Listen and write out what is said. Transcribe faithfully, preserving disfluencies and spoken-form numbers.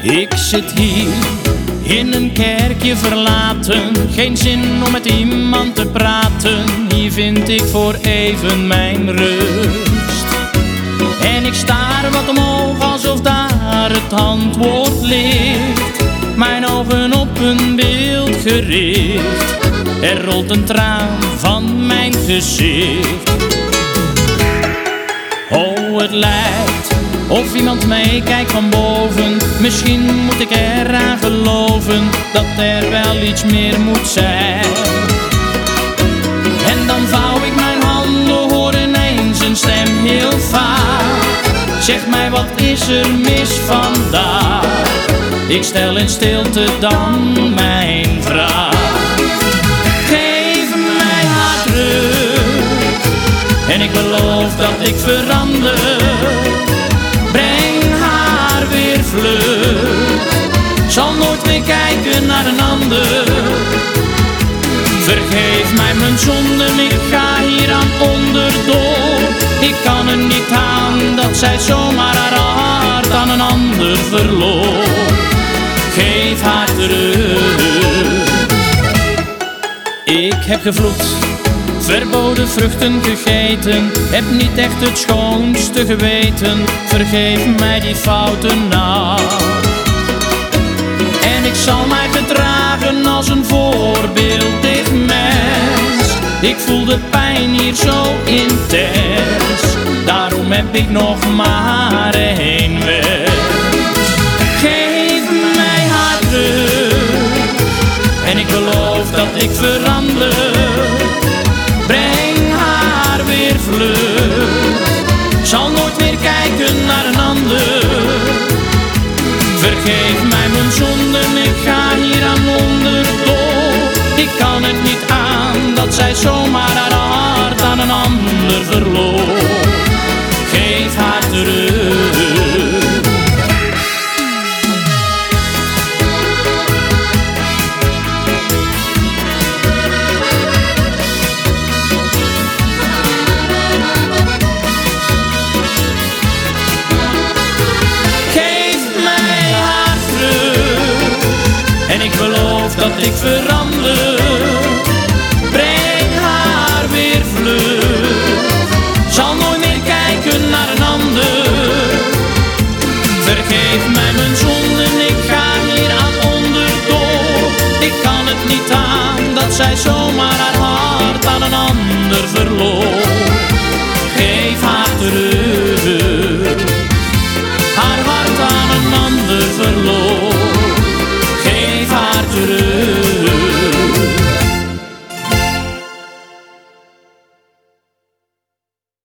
Ik zit hier in een kerkje verlaten, geen zin om met iemand te praten. Hier vind ik voor even mijn rust. En ik staar wat omhoog alsof daar het antwoord ligt. Mijn ogen op een beeld gericht. Er rolt een traan van mijn gezicht. Oh, het lijkt of iemand meekijkt van boven. Misschien moet ik eraan geloven dat er wel iets meer moet zijn. En dan vouw ik mijn handen, hoor ineens een stem heel vaag. Zeg mij, wat is er mis vandaag? Ik stel in stilte dan mijn vraag. Geef mij haar terug en ik beloof dat ik verander. Breng haar weer vlug, zal nooit meer kijken naar een ander. Vergeef mij mijn zonden, ik ga hier aan onderdoor. Ik kan er niet aan dat zij zomaar haar hart aan een ander verloor. Geef haar terug. Ik heb gevloekt, verboden vruchten gegeten, heb niet echt het schoonste geweten. Vergeef mij die fouten nou. En ik zal mij gedragen als een voorbeeldig mens. Ik voel de pijn hier zo intens, daarom heb ik nog maar één wens. Geef mij haar terug en ik beloof dat ik verander. Breng haar weer vlug, zal nooit meer kijken naar een ander. Vergeef mij mijn zonden, ik ga hier aan onderdoor. Ik kan het niet aan dat zij zomaar haar hart aan een ander verloor. Geef haar terug. Dat ik verander, breng haar weer vlug, zal nooit meer kijken naar een ander. Vergeef mij mijn zonden, ik ga hier aan onderdoor. Ik kan het niet aan dat zij zomaar haar hart aan een ander verloor. Geef haar terug.